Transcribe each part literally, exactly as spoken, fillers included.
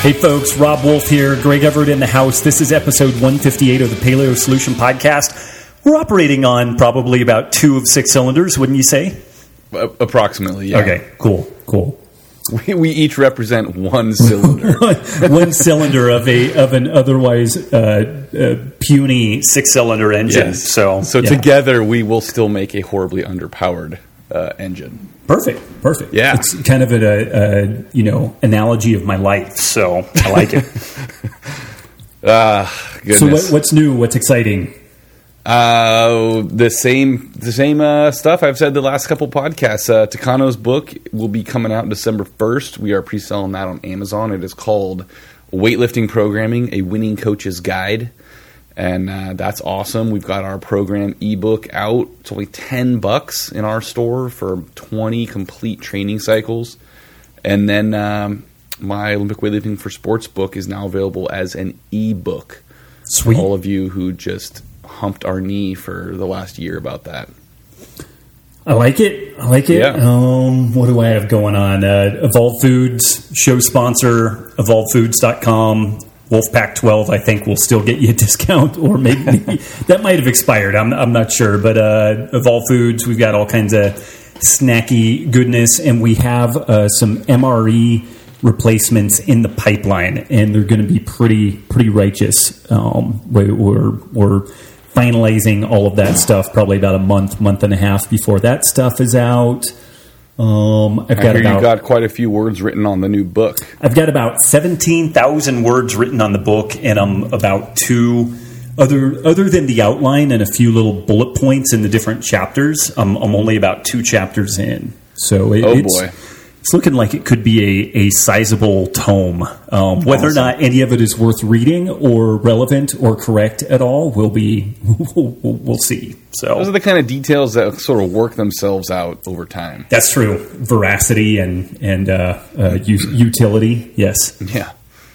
Hey folks, Rob Wolf here, Greg Everett in the house. This is episode one fifty-eight of the Paleo Solution Podcast. We're operating on probably about two of six cylinders, wouldn't you say? Uh, approximately, yeah. Okay, cool, cool. We, we each represent one cylinder. one, one cylinder of a of an otherwise uh, uh, puny six-cylinder engine. Yes. So, so yeah. together we will still make a horribly underpowered uh, engine. Perfect, perfect. Yeah. It's kind of a, a you know analogy of my life, so I like it. Ah, goodness. So what, what's new? What's exciting? Uh, the same, the same uh, stuff I've said the last couple podcasts. Uh, Takano's book will be coming out December first. We are pre-selling that on Amazon. It is called Weightlifting Programming: A Winning Coach's Guide, and uh, that's awesome. We've got our program ebook out. It's only ten bucks in our store for twenty complete training cycles, and then um, my Olympic Weightlifting for Sports book is now available as an ebook. Sweet. For all of you who just humped our knee for the last year about that. I like it. I like it. Yeah. Um, what do I have going on? Uh, Evolve Foods, show sponsor, evolve foods dot com. Wolfpack twelve, I think, will still get you a discount, or maybe that might have expired. I'm, I'm not sure. But uh, Evolve Foods, we've got all kinds of snacky goodness, and we have uh, some M R E replacements in the pipeline, and they're going to be pretty pretty righteous. Um, we're, we're, we're finalizing all of that stuff probably about a month, month and a half before that stuff is out. Um, I've I got hear about, you got quite a few words written on the new book. I've got about seventeen thousand words written on the book, and I'm about two other other than the outline and a few little bullet points in the different chapters. I'm, I'm only about two chapters in, so it, Oh it's, boy. it's looking like it could be a, a sizable tome. Um, whether Awesome. or not any of it is worth reading or relevant or correct at all will be we'll, we'll, we'll see. So Those are the kind of details that sort of work themselves out over time. that's true. Veracity and and uh, uh, u- utility. Yes. Yeah.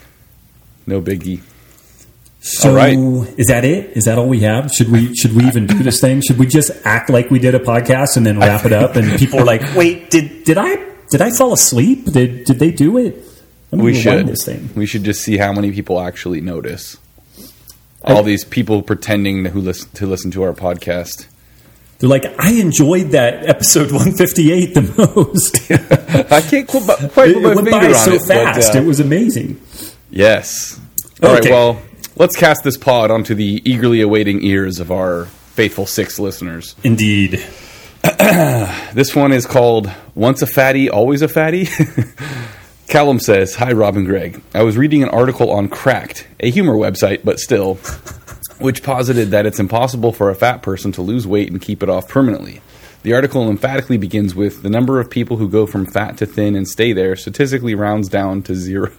No biggie. So All right. is that it? Is that all we have? Should we should we even do this thing? Should we just act like we did a podcast and then wrap it up? And people are like, "Wait, did did I did I fall asleep? Did did they do it?" Let me We rewind should. this thing. We should just see how many people actually notice. All these people pretending who listen to listen to our podcast. They're like, "I enjoyed that episode one fifty-eight the most." I can't quite, quite put It my went finger by on so it. fast. But, uh, It was amazing. yes. All Okay. right. Well, let's cast this pod onto the eagerly awaiting ears of our faithful six listeners. Indeed. This one is called Once a Fatty, Always a Fatty. Callum says, "Hi, Rob and Greg. I was reading an article on Cracked, a humor website, but still, which posited that it's impossible for a fat person to lose weight and keep it off permanently. The article emphatically begins with, the number of people who go from fat to thin and stay there statistically rounds down to zero.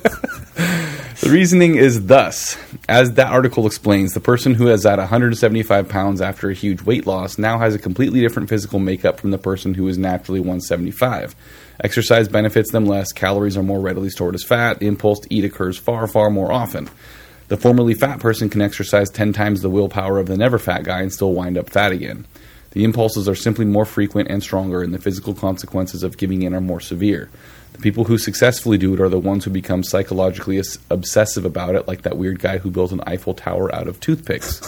The reasoning is thus. As that article explains, the person who is at one hundred seventy-five pounds after a huge weight loss now has a completely different physical makeup from the person who is naturally one seventy-five. Exercise benefits them less, calories are more readily stored as fat, the impulse to eat occurs far, far more often. The formerly fat person can exercise ten times the willpower of the never fat guy and still wind up fat again. The impulses are simply more frequent and stronger, and the physical consequences of giving in are more severe. The people who successfully do it are the ones who become psychologically obsessive about it, like that weird guy who built an Eiffel Tower out of toothpicks.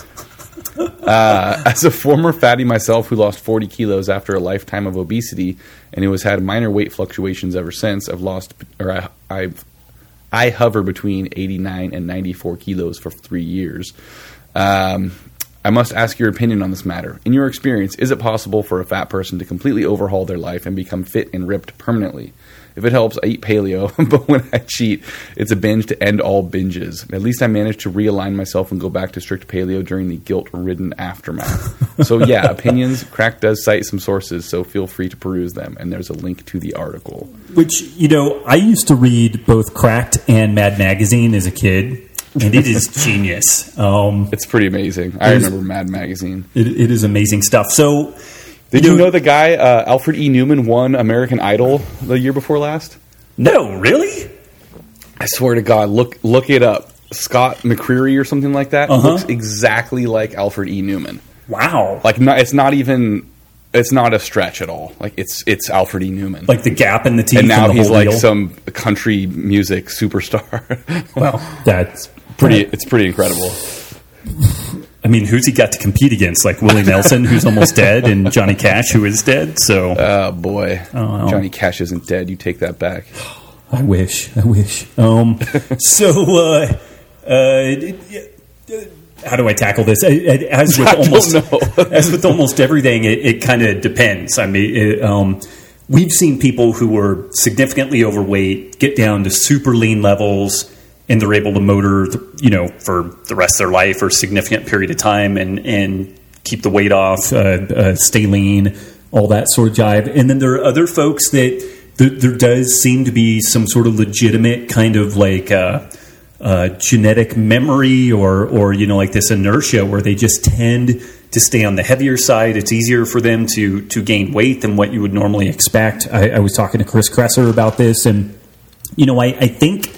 Uh, as a former fatty myself who lost forty kilos after a lifetime of obesity and who has had minor weight fluctuations ever since, I've lost, or I, I've, I hover between eighty-nine and ninety-four kilos for three years. Um, I must ask your opinion on this matter. In your experience, is it possible for a fat person to completely overhaul their life and become fit and ripped permanently? If it helps, I eat paleo, but when I cheat, it's a binge to end all binges. At least I managed to realign myself and go back to strict paleo during the guilt-ridden aftermath. So yeah, opinions. Crack does cite some sources, so feel free to peruse them, and there's a link to the article. Which, you know, I used to read both Cracked and Mad Magazine as a kid, and it is genius. Um, It's pretty amazing. I is- remember Mad Magazine. it, it is amazing stuff. So, Did you know the guy, uh, Alfred E. Newman, won American Idol the year before last? No, really? I swear to God, look look it up. Scott McCreery or something like that Uh-huh. looks exactly like Alfred E. Newman. Wow. Like, not, it's not even It's not a stretch at all. Like it's it's Alfred E. Newman. Like the gap in the teeth, and now and the he's whole like deal. some country music superstar. Well, that's pretty. It's pretty incredible. I mean, who's he got to compete against? Like Willie Nelson, who's almost dead, and Johnny Cash, who is dead. So, oh boy, oh, Johnny Cash isn't dead. You take that back. I wish. I wish. Um, so, uh, uh, how do I tackle this? As with almost, as with almost everything, it, it kind of depends. I mean, it, um, we've seen people who were significantly overweight get down to super lean levels, and they're able to motor, you know, for the rest of their life or a significant period of time, and and keep the weight off, uh, uh, stay lean, all that sort of jive. And then there are other folks that there, there does seem to be some sort of legitimate kind of like uh, uh, genetic memory or, or, you know, like this inertia where they just tend to stay on the heavier side. It's easier for them to, to gain weight than what you would normally expect. I, I was talking to Chris Kresser about this, and, you know, I, I think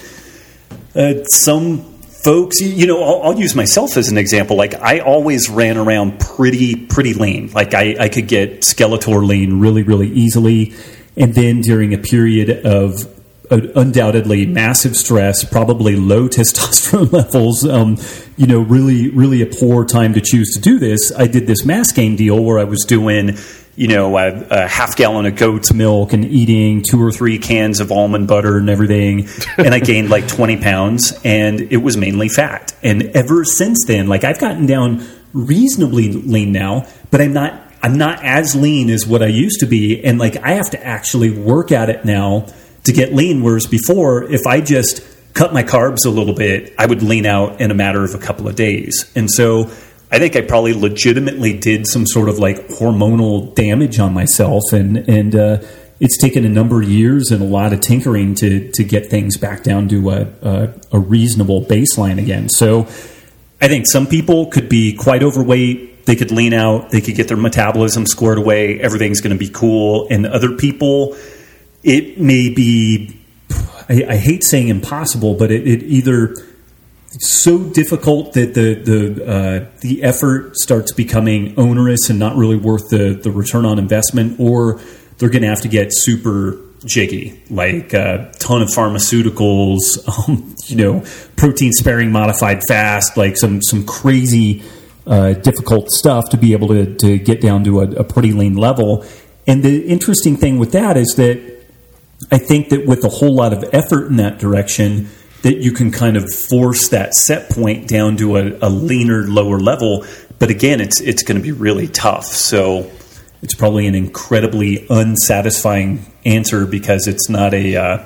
uh, some folks, you know, I'll, I'll use myself as an example. Like, I always ran around pretty, pretty lean. Like, I, I could get Skeletor lean really, really easily. And then during a period of uh, undoubtedly massive stress, probably low testosterone levels, um, you know, really, really a poor time to choose to do this. I did this mass gain deal where I was doing, you know, a, a half gallon of goat's milk and eating two or three cans of almond butter and everything. And I gained like twenty pounds, and it was mainly fat. And ever since then, like, I've gotten down reasonably lean now, but I'm not, I'm not as lean as what I used to be. And like, I have to actually work at it now to get lean. Whereas before, if I just cut my carbs a little bit, I would lean out in a matter of a couple of days. And so I think I probably legitimately did some sort of like hormonal damage on myself, and and uh, it's taken a number of years and a lot of tinkering to to get things back down to a, a, a reasonable baseline again. So I think some people could be quite overweight. They could lean out. They could get their metabolism squared away. Everything's going to be cool. And other people, it may be, I, I hate saying impossible, but it, it either it's so difficult that the the uh, the effort starts becoming onerous and not really worth the, the return on investment, or they're going to have to get super jiggy, like a ton of pharmaceuticals, um, you know, protein sparing modified fast, like some some crazy uh, difficult stuff to be able to, to get down to a, a pretty lean level. And the interesting thing with that is that I think that with a whole lot of effort in that direction, that you can kind of force that set point down to a, a leaner, lower level. But again, it's it's going to be really tough. So it's probably an incredibly unsatisfying answer because it's not a, uh,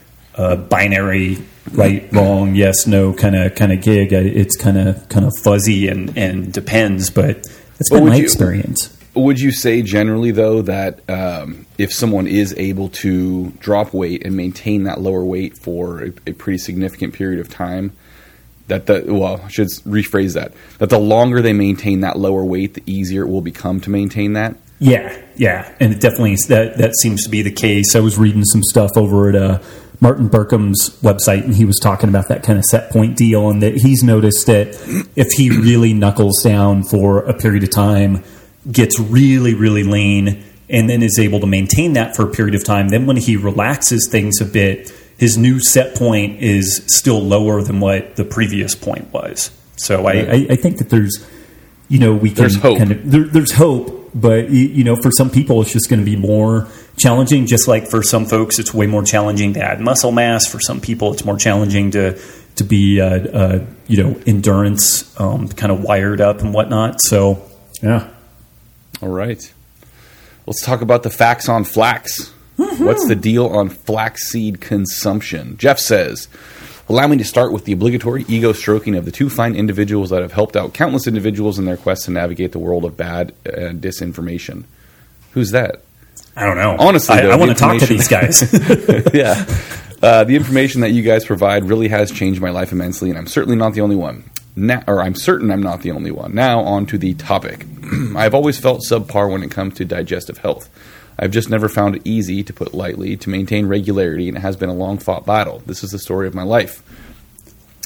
a binary right, wrong, yes, no kind of kind of gig. It's kind of kind of fuzzy and, and depends. But that's been my you, experience. Would you say generally, though, that um, if someone is able to drop weight and maintain that lower weight for a, a pretty significant period of time, that the well, I should rephrase that, that the longer they maintain that lower weight, the easier it will become to maintain that? Yeah, yeah, and it definitely that that seems to be the case. I was reading some stuff over at uh, Martin Berkham's website, and he was talking about that kind of set point deal, and that he's noticed that if he really knuckles down for a period of time, gets really, really lean, and then is able to maintain that for a period of time, then when he relaxes things a bit, his new set point is still lower than what the previous point was. So I, I, I think that there's, you know, we can there's hope. Kind of, there, there's hope, but, you know, for some people it's just going to be more challenging, just like for some folks it's way more challenging to add muscle mass. For some people it's more challenging to, to be, uh, uh, you know, endurance um, kind of wired up and whatnot. So, yeah. All right. Let's talk about the facts on flax. Mm-hmm. What's the deal on flaxseed consumption? Jeff says, allow me to start with the obligatory ego stroking of the two fine individuals that have helped out countless individuals in their quest to navigate the world of bad and disinformation. Who's that? I don't know. Honestly, I, though, I want to talk to these guys. Yeah. Uh, the information that you guys provide really has changed my life immensely, and I'm certainly not the only one. Now, or I'm certain I'm not the only one. Now, on to the topic. I've always felt subpar when it comes to digestive health. I've just never found it easy, to put lightly, to maintain regularity, and it has been a long-fought battle. This is the story of my life.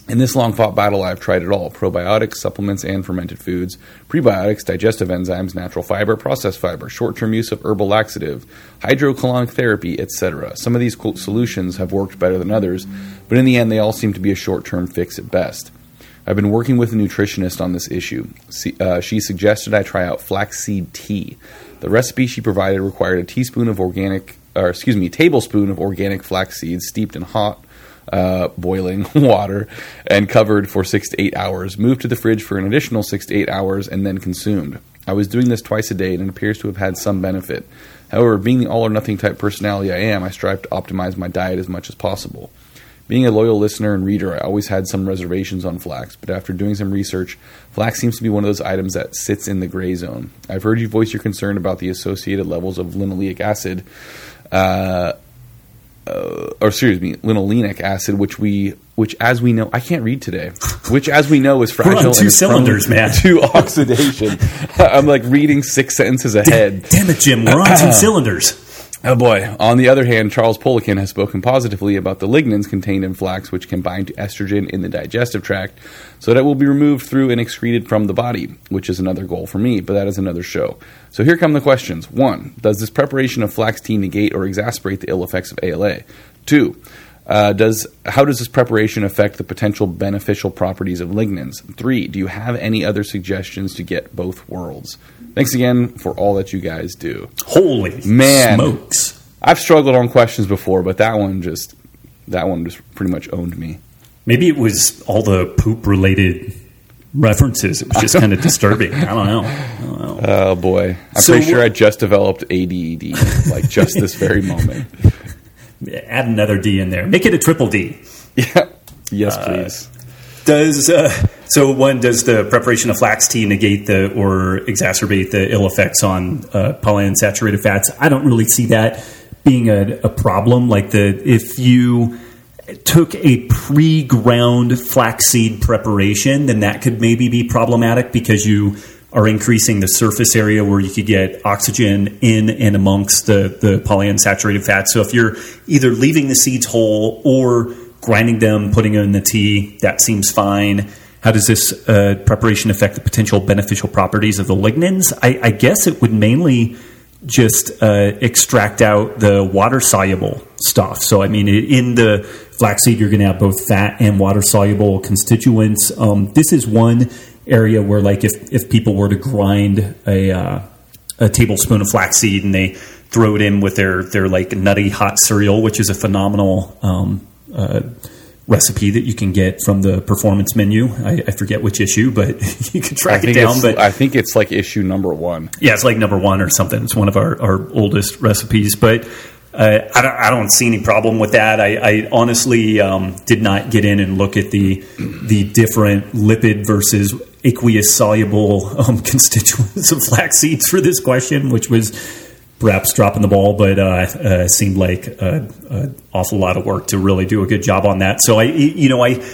In this long-fought battle, I've tried it all. Probiotics, supplements, and fermented foods. Prebiotics, digestive enzymes, natural fiber, processed fiber, short-term use of herbal laxative, hydrocolonic therapy, et cetera. Some of these solutions have worked better than others, but in the end, they all seem to be a short-term fix at best. I've been working with a nutritionist on this issue. Uh, she suggested I try out flaxseed tea. The recipe she provided required a teaspoon of organic, or excuse me, tablespoon of organic flax seeds steeped in hot, Uh, boiling water and covered for six to eight hours, moved to the fridge for an additional six to eight hours, and then consumed. I was doing this twice a day, and it appears to have had some benefit. However, being the all-or-nothing type personality I am, I strive to optimize my diet as much as possible. Being a loyal listener and reader, I always had some reservations on flax, but after doing some research, flax seems to be one of those items that sits in the gray zone. I've heard you voice your concern about the associated levels of linoleic acid, uh, Uh, or excuse me, linolenic acid, which we, which as we know, I can't read today. Which, as we know, is fragile. We're on two and cylinders, man. To oxidation. I'm like reading six sentences ahead. Damn it, Jim! We're on two cylinders. Oh boy. On the other hand, Charles Poliquin has spoken positively about the lignans contained in flax, which can bind to estrogen in the digestive tract, so that will be removed through and excreted from the body, which is another goal for me, but that is another show. So here come the questions. One, does this preparation of flax tea negate or exacerbate the ill effects of A L A? Two, uh, does how does this preparation affect the potential beneficial properties of lignans? Three, do you have any other suggestions to get both worlds? Thanks again for all that you guys do. Holy man, smokes! I've struggled on questions before, but that one just that one just pretty much owned me. Maybe it was all the poop related references. It was just kind of disturbing. I don't know. I don't know. Oh boy, I'm So pretty sure wh- I just developed A D E D, like just this very moment. Add another D in there. Make it a triple D. Yeah. Yes, please. Uh, does uh, so one does the preparation of flax tea negate the or exacerbate the ill effects on uh, polyunsaturated fats? I don't really see that being a, a problem. Like the if you took a pre-ground flaxseed preparation, then that could maybe be problematic because you are increasing the surface area where you could get oxygen in and amongst the, the polyunsaturated fats. So if you're either leaving the seeds whole or grinding them, putting them in the tea, that seems fine. How does this uh, preparation affect the potential beneficial properties of the lignans? I, I guess it would mainly just uh, extract out the water-soluble stuff. So, I mean, in the flaxseed, you're going to have both fat and water-soluble constituents. Um, this is one area where, like, if, if people were to grind a uh, a tablespoon of flaxseed and they throw it in with their, their like, nutty hot cereal, which is a phenomenal um, uh, recipe that you can get from the performance menu. I, I forget which issue, but you can track it down. But I think it's like issue number one. Yeah, it's like number one or something. It's one of our, our oldest recipes. But uh, I, don't, I don't see any problem with that. I, I honestly um, did not get in and look at the the different lipid versus aqueous soluble um, constituents of flax seeds for this question, which was perhaps dropping the ball, but uh, uh, seemed like an awful lot of work to really do a good job on that. So I, you know, I,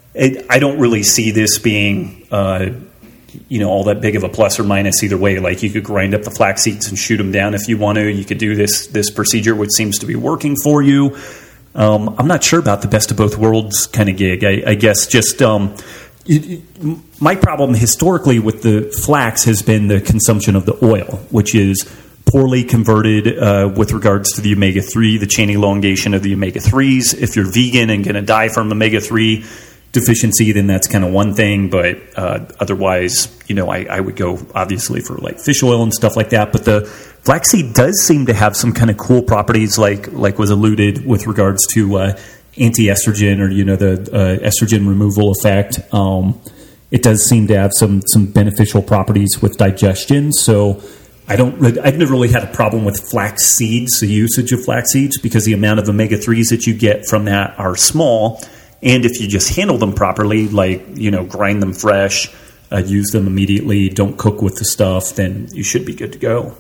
I don't really see this being, uh, you know, all that big of a plus or minus either way. Like you could grind up the flax seeds and shoot them down if you want to. You could do this this procedure, which seems to be working for you. Um, I'm not sure about the best of both worlds kind of gig. I, I guess just um, it, it, my problem historically with the flax has been the consumption of the oil, which is poorly converted uh, with regards to the omega three, the chain elongation of the omega threes. If you're vegan and going to die from omega three deficiency, then that's kind of one thing. But uh, otherwise, you know, I, I would go obviously for like fish oil and stuff like that. But the flaxseed does seem to have some kind of cool properties, like like was alluded with regards to uh, anti-estrogen or, you know, the uh, estrogen removal effect. Um, it does seem to have some some beneficial properties with digestion. So I don't. I've never really had a problem with flax seeds, the usage of flax seeds, because the amount of omega threes that you get from that are small. And if you just handle them properly, like, you know, grind them fresh, uh, use them immediately, don't cook with the stuff, then you should be good to go.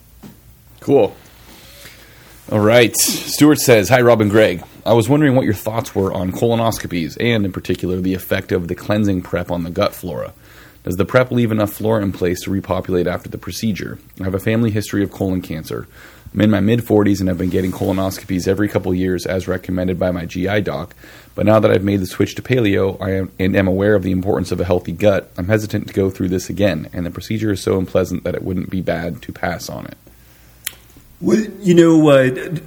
Cool. All right. Stuart says, hi, Rob and Greg. I was wondering what your thoughts were on colonoscopies and, in particular, the effect of the cleansing prep on the gut flora. Does the prep leave enough flora in place to repopulate after the procedure? I have a family history of colon cancer. I'm in my mid-forties and have been getting colonoscopies every couple of years as recommended by my G I doc. But now that I've made the switch to paleo I am, and am aware of the importance of a healthy gut, I'm hesitant to go through this again, and the procedure is so unpleasant that it wouldn't be bad to pass on it. Well, you know, uh,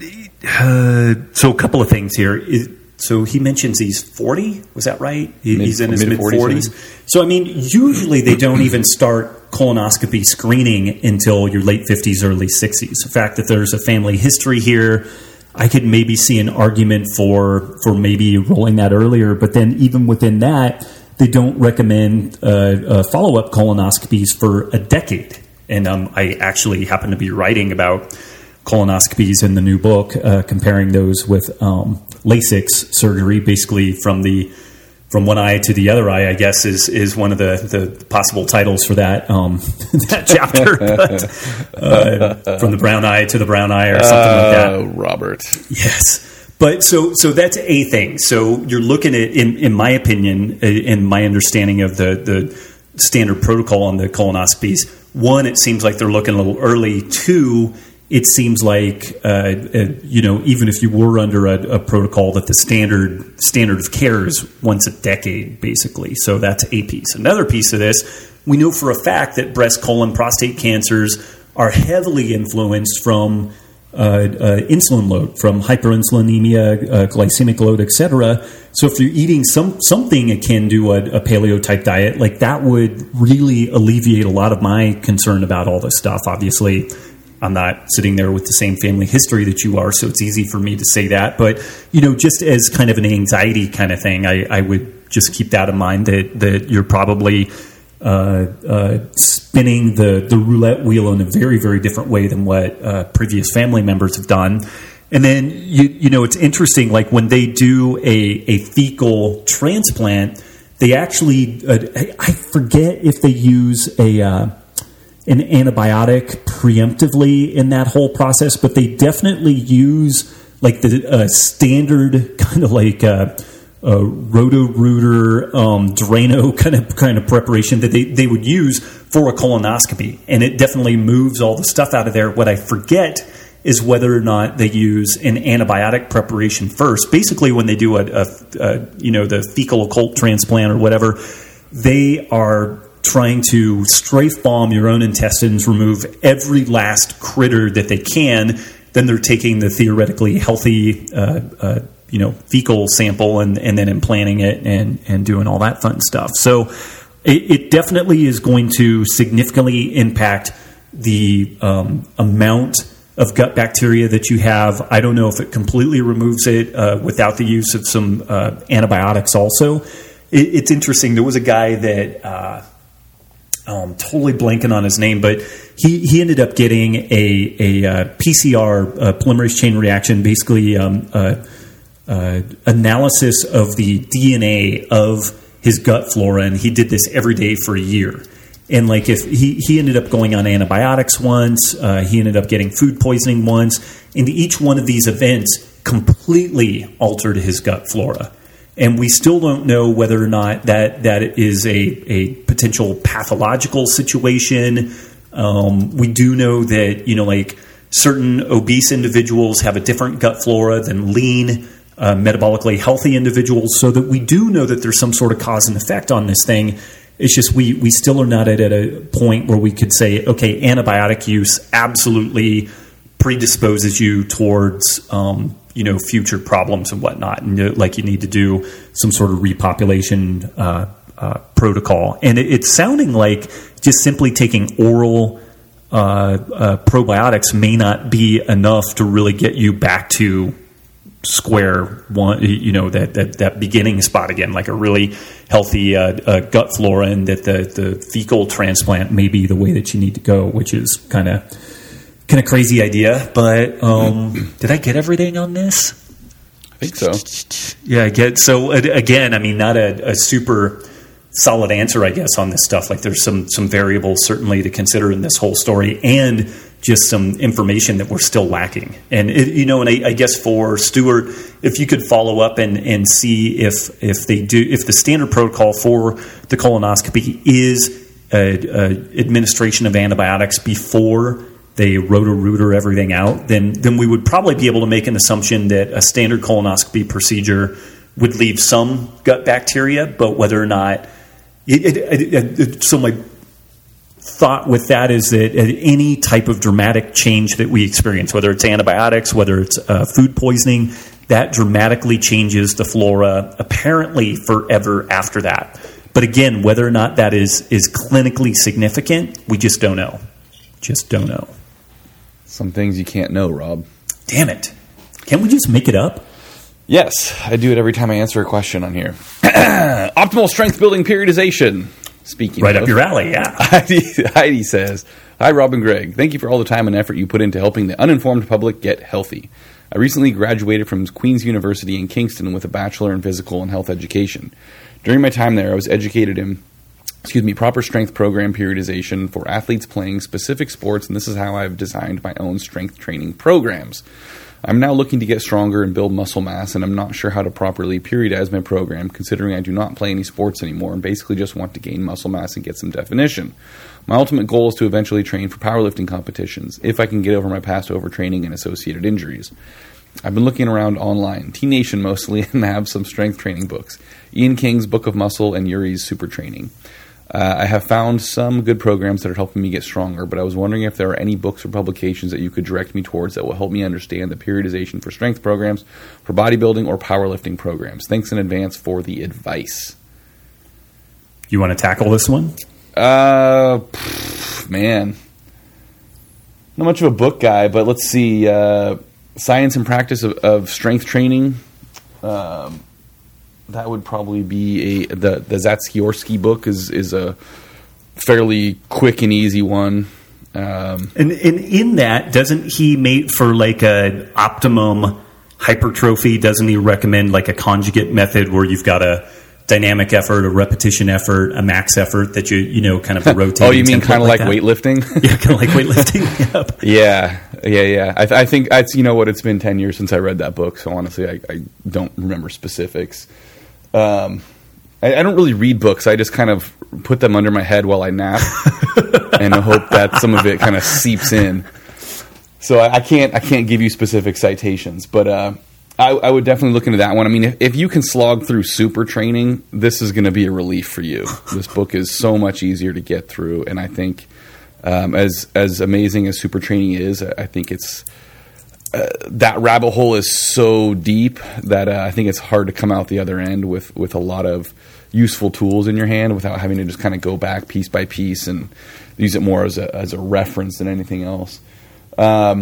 uh, so a couple of things here. Is, so he mentions he's forty. Was that right? Mid, he's in his mid-forties. So, I mean, usually they don't even start colonoscopy screening until your late fifties, early sixties. The fact that there's a family history here, I could maybe see an argument for for maybe rolling that earlier. But then even within that, they don't recommend uh, uh, follow-up colonoscopies for a decade. And um, I actually happen to be writing about colonoscopies in the new book, uh, comparing those with um, LASIK surgery, basically from the from one eye to the other eye, I guess is is one of the, the possible titles for that um, that chapter. But, uh, from the brown eye to the brown eye, or something uh, like that. Robert, yes. But so so that's a thing. So you're looking at, in in my opinion, in my understanding of the the standard protocol on the colonoscopies. One, it seems like they're looking a little early. Two, it seems like, uh, uh, you know, even if you were under a, a protocol, that the standard standard of care is once a decade, basically. So that's a piece. Another piece of this, we know for a fact that breast, colon, prostate cancers are heavily influenced from uh, uh, insulin load, from hyperinsulinemia, uh, glycemic load, et cetera. So if you're eating some something akin to a, a paleo-type diet, like that would really alleviate a lot of my concern about all this stuff, obviously. I'm not sitting there with the same family history that you are, so it's easy for me to say that. But, you know, just as kind of an anxiety kind of thing, I, I would just keep that in mind, that, that you're probably uh, uh, spinning the, the roulette wheel in a very, very different way than what uh, previous family members have done. And then, you, you know, it's interesting, like when they do a, a fecal transplant, they actually, uh, I forget if they use a... Uh, an antibiotic preemptively in that whole process, but they definitely use like the uh, standard kind of like uh, uh, Roto-Rooter, um, Drano kind of kind of preparation that they, they would use for a colonoscopy, and it definitely moves all the stuff out of there. What I forget is whether or not they use an antibiotic preparation first. Basically, when they do a, a, a you know the fecal occult transplant or whatever, they are trying to strafe bomb your own intestines, remove every last critter that they can. Then they're taking the theoretically healthy, uh, uh, you know, fecal sample and, and then implanting it and, and doing all that fun stuff. So it, it definitely is going to significantly impact the um, amount of gut bacteria that you have. I don't know if it completely removes it uh, without the use of some uh, antibiotics also. It, it's interesting. There was a guy that... Uh, Um, totally blanking on his name, but he, he ended up getting a, a uh, P C R, uh, polymerase chain reaction, basically um, uh, uh, analysis of the D N A of his gut flora, and he did this every day for a year. And like if he, he ended up going on antibiotics once, uh, he ended up getting food poisoning once, and each one of these events completely altered his gut flora. And we still don't know whether or not that, that is a, a potential pathological situation. Um, we do know that, you know, like certain obese individuals have a different gut flora than lean, uh, metabolically healthy individuals, so that we do know that there's some sort of cause and effect on this thing. It's just we, we still are not at, at a point where we could say, okay, antibiotic use absolutely predisposes you towards um, you know, future problems and whatnot, and uh, like you need to do some sort of repopulation uh, uh, protocol. And it, it's sounding like just simply taking oral uh, uh, probiotics may not be enough to really get you back to square one, you know, that that, that beginning spot again, like a really healthy uh, uh, gut flora, and that the, the fecal transplant may be the way that you need to go, which is kind of Kind of crazy idea, but um, did I get everything on this? I think so. Yeah, I get. So again, I mean, not a, a super solid answer, I guess, on this stuff. Like, there's some some variables certainly to consider in this whole story, and just some information that we're still lacking. And it, you know, and I, I guess for Stuart, if you could follow up and, and see if if they do, if the standard protocol for the colonoscopy is a, a administration of antibiotics before they roto-rooter everything out, then then we would probably be able to make an assumption that a standard colonoscopy procedure would leave some gut bacteria, but whether or not it, it, it, it, so my thought with that is that any type of dramatic change that we experience, whether it's antibiotics, whether it's uh, food poisoning, that dramatically changes the flora apparently forever after that. But again, whether or not that is is clinically significant, we just don't know. Just don't know. Some things you can't know, Rob. Damn it. Can't we just make it up? Yes, I do it every time I answer a question on here. Optimal strength building periodization. Speaking right of, up your alley, yeah. Heidi, Heidi says, "Hi, Rob and Greg. Thank you for all the time and effort you put into helping the uninformed public get healthy. I recently graduated from Queen's University in Kingston with a bachelor in physical and health education. During my time there, I was educated in, excuse me, proper strength program periodization for athletes playing specific sports, and this is how I've designed my own strength training programs. I'm now looking to get stronger and build muscle mass, and I'm not sure how to properly periodize my program, considering I do not play any sports anymore and basically just want to gain muscle mass and get some definition. My ultimate goal is to eventually train for powerlifting competitions, if I can get over my past overtraining and associated injuries. I've been looking around online, T-Nation mostly, and have some strength training books. Ian King's Book of Muscle and Yuri's Super Training. Uh, I have found some good programs that are helping me get stronger, but I was wondering if there are any books or publications that you could direct me towards that will help me understand the periodization for strength programs, for bodybuilding, or powerlifting programs. Thanks in advance for the advice." You want to tackle this one? Uh, pff, man. Not much of a book guy, but let's see. Uh, Science and Practice of, of Strength Training. Um... That would probably be a the the Zatsiorsky book is is a fairly quick and easy one. Um, and, and in that, doesn't he make for like a optimum hypertrophy? Doesn't he recommend like a conjugate method where you've got a dynamic effort, a repetition effort, a max effort that you you know kind of a rotating? Oh, you mean kind of like, like weightlifting? Yeah, kind of like weightlifting. Yep. Yeah, yeah, yeah. I, I think it's you know what it's been ten years since I read that book, so honestly, I, I don't remember specifics. Um, I, I don't really read books. I just kind of put them under my head while I nap, and I hope that some of it kind of seeps in. So I, I can't I can't give you specific citations, but uh, I, I would definitely look into that one. I mean, if, if you can slog through Super Training, this is going to be a relief for you. This book is so much easier to get through, and I think um, as as amazing as Super Training is, I think it's. Uh, that rabbit hole is so deep that uh, I think it's hard to come out the other end with, with a lot of useful tools in your hand without having to just kind of go back piece by piece and use it more as a as a reference than anything else. Um,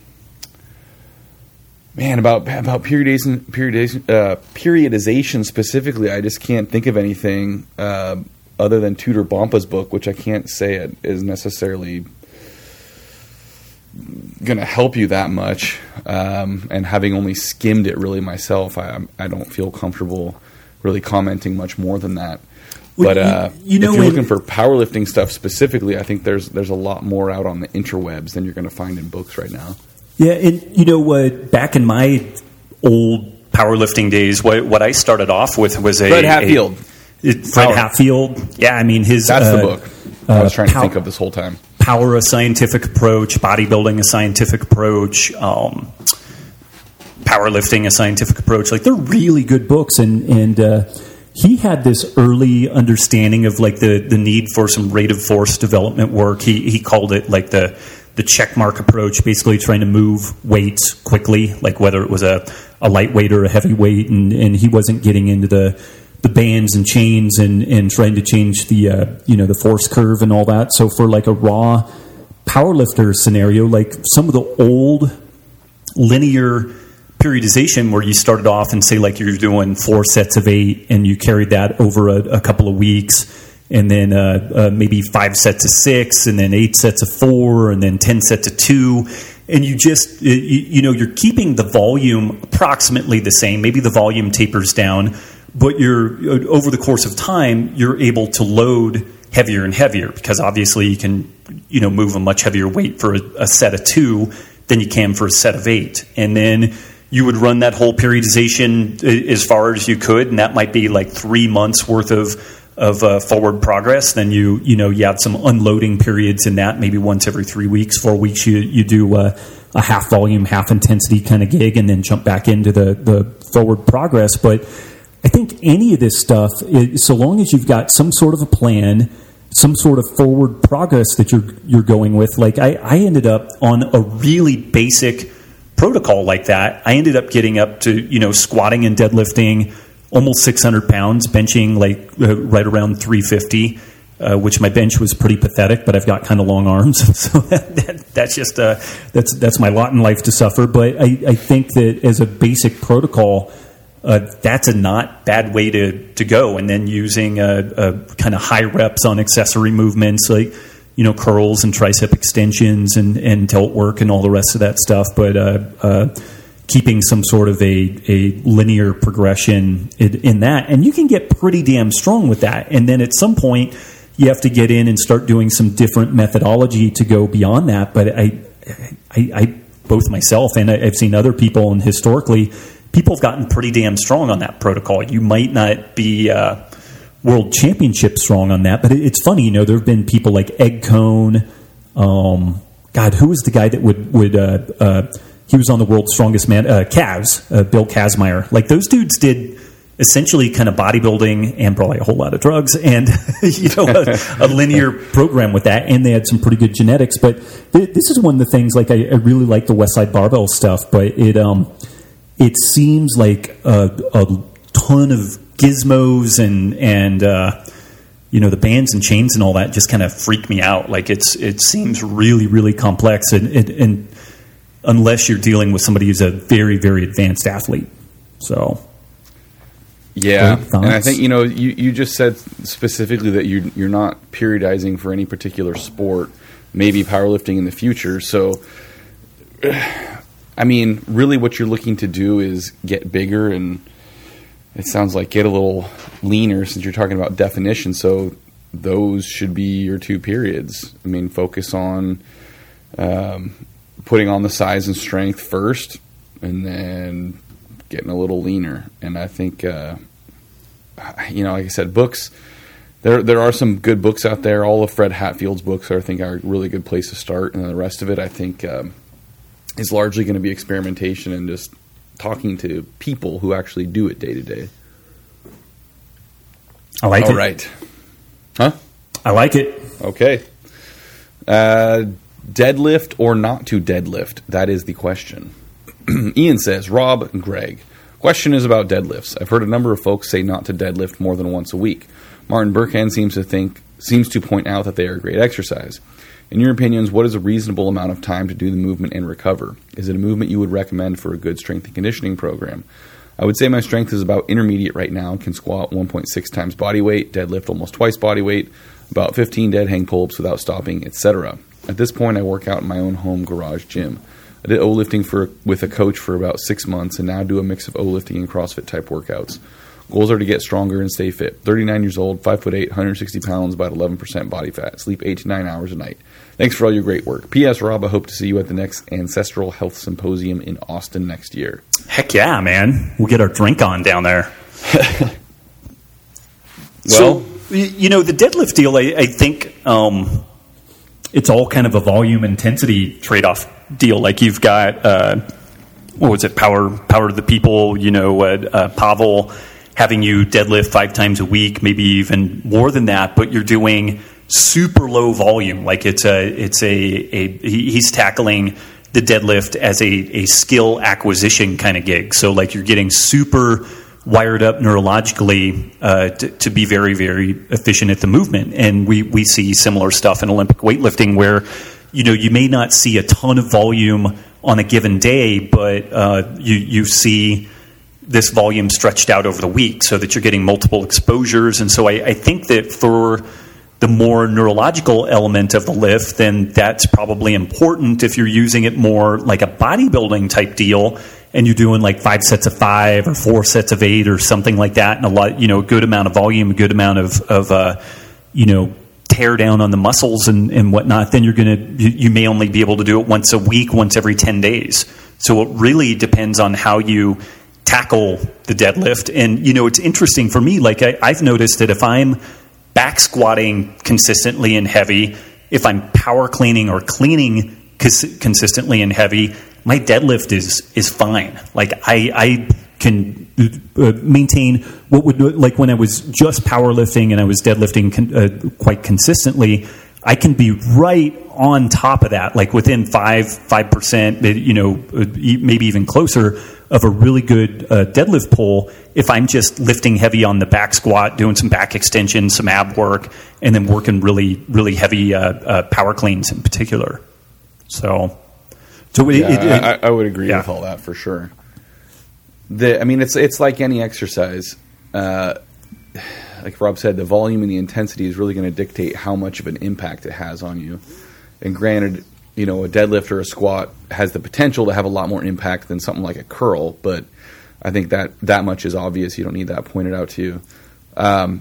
man, about about periodization, periodization, uh, periodization specifically, I just can't think of anything uh, other than Tudor Bompa's book, which I can't say it is necessarily going to help you that much, um, and having only skimmed it really myself, I I don't feel comfortable really commenting much more than that. Well, but uh, you, you know, if you're when, looking for powerlifting stuff specifically, I think there's there's a lot more out on the interwebs than you're going to find in books right now. Yeah, and you know what? Uh, back in my old powerlifting days, what what I started off with was a Fred Hatfield. A, it, Fred Power. Hatfield. Yeah, I mean his. That's uh, the book I was trying uh, to think of this whole time. Power, a scientific approach. Bodybuilding, a scientific approach. Um, powerlifting, a scientific approach. Like they're really good books, and and uh, he had this early understanding of like the the need for some rate of force development work. He he called it like the the check mark approach, basically trying to move weights quickly, like whether it was a, a lightweight or a heavyweight, and and he wasn't getting into the the bands and chains and, and trying to change the uh, you know the force curve and all that. So for like a raw powerlifter scenario, like some of the old linear periodization where you started off and say like you're doing four sets of eight and you carried that over a, a couple of weeks, and then uh, uh, maybe five sets of six, and then eight sets of four, and then ten sets of two. And you just, you, you know, you're keeping the volume approximately the same. Maybe the volume tapers down, but you're over the course of time, you're able to load heavier and heavier because obviously you can, you know, move a much heavier weight for a, a set of two than you can for a set of eight. And then you would run that whole periodization as far as you could, and that might be like three months worth of of uh, forward progress. Then you you know you have some unloading periods in that. Maybe once every three weeks, four weeks, you you do uh, a half volume, half intensity kind of gig, and then jump back into the the forward progress. But I think any of this stuff, is, so long as you've got some sort of a plan, some sort of forward progress that you're you're going with. Like I, I ended up on a really basic protocol like that. I ended up getting up to you know squatting and deadlifting almost six hundred pounds, benching like uh, right around three fifty, uh, which my bench was pretty pathetic, but I've got kind of long arms. So that, that, that's just, uh, that's that's my lot in life to suffer. But I, I think that as a basic protocol, uh, that's a not bad way to, to go. And then using a, a kind of high reps on accessory movements like, you know, curls and tricep extensions and, and tilt work and all the rest of that stuff. But, uh, uh, keeping some sort of a, a linear progression in, in that. And you can get pretty damn strong with that. And then at some point, you have to get in and start doing some different methodology to go beyond that. But I, I, I both myself and I've seen other people, and historically, people have gotten pretty damn strong on that protocol. You might not be uh, world championship strong on that, but it, it's funny, you know, there have been people like Egg Cone. Um, God, who was the guy that would, would uh, uh, he was on the World's Strongest Man, uh, Kaz, uh, Bill Kazmaier. Like those dudes did essentially kind of bodybuilding and probably a whole lot of drugs and you know a, a linear program with that, and they had some pretty good genetics. But th- this is one of the things. Like I, I really like the Westside Barbell stuff, but it um it seems like a, a ton of gizmos and and uh, you know the bands and chains and all that just kind of freak me out. Like it's it seems really really complex and and. and unless you're dealing with somebody who's a very, very advanced athlete. So, yeah. And I think, you know, you, you just said specifically that you, you're not periodizing for any particular sport, maybe powerlifting in the future. So, I mean, really what you're looking to do is get bigger and it sounds like get a little leaner since you're talking about definition. So those should be your two periods. I mean, focus on um, putting on the size and strength first and then getting a little leaner. And I think, uh, you know, like I said, books, there there are some good books out there. All of Fred Hatfield's books, are, I think, are a really good place to start. And then the rest of it, I think, um, is largely going to be experimentation and just talking to people who actually do it day to day. I like All it. All right. Huh? I like it. Okay. Uh, deadlift or not to deadlift? That is the question. Ian says, Rob and Greg, question is about deadlifts. I've heard a number of folks say not to deadlift more than once a week. Martin Burkhan seems to think seems to point out that they are a great exercise. In your opinions, what is a reasonable amount of time to do the movement and recover? Is it a movement you would recommend for a good strength and conditioning program? I would say my strength is about intermediate right now. Can squat one point six times body weight, deadlift almost twice body weight, about fifteen dead hang pull-ups without stopping, et cetera. At this point, I work out in my own home garage gym. I did O-lifting for, with a coach for about six months and now do a mix of O-lifting and CrossFit type workouts. Goals are to get stronger and stay fit. thirty-nine years old, five foot eight, one hundred sixty pounds, about eleven percent body fat. Sleep eight to nine hours a night. Thanks for all your great work. P S. Rob, I hope to see you at the next Ancestral Health Symposium in Austin next year. Heck yeah, man. We'll get our drink on down there. Well, so, you know, the deadlift deal, I, I think um, it's all kind of a volume intensity trade-off deal. Like you've got, uh, what was it, Power Power to the People, you know, uh, uh, Pavel having you deadlift five times a week, maybe even more than that, but you're doing super low volume. Like it's a, it's a, a he's tackling the deadlift as a, a skill acquisition kind of gig. So like you're getting super wired up neurologically uh, to, to be very, very efficient at the movement. And we, we see similar stuff in Olympic weightlifting where, you know, you may not see a ton of volume on a given day, but uh, you, you see this volume stretched out over the week so that you're getting multiple exposures. And so I, I think that for the more neurological element of the lift, then that's probably important if you're using it more like a bodybuilding type deal and you're doing like five sets of five or four sets of eight or something like that, and a lot, you know, a good amount of volume, a good amount of, of uh, you know, tear down on the muscles and, and whatnot, then you're going to, you, you may only be able to do it once a week, once every ten days. So it really depends on how you tackle the deadlift. And, you know, it's interesting for me, like I, I've noticed that if I'm back squatting consistently and heavy, if I'm power cleaning or cleaning cons- consistently and heavy, my deadlift is is fine. Like I, I can uh, maintain what would like when I was just powerlifting and I was deadlifting con- uh, quite consistently. I can be right on top of that, like within five five percent, you know, maybe even closer of a really good uh, deadlift pull if I'm just lifting heavy on the back squat, doing some back extension, some ab work, and then working really really heavy uh, uh, power cleans in particular. So, so yeah, it, it, it, I, I would agree yeah. with all that for sure. The, I mean, it's it's like any exercise. Uh, like Rob said, the volume and the intensity is really going to dictate how much of an impact it has on you. And granted, you know, a deadlift or a squat has the potential to have a lot more impact than something like a curl, but I think that that much is obvious. You don't need that pointed out to you. Um,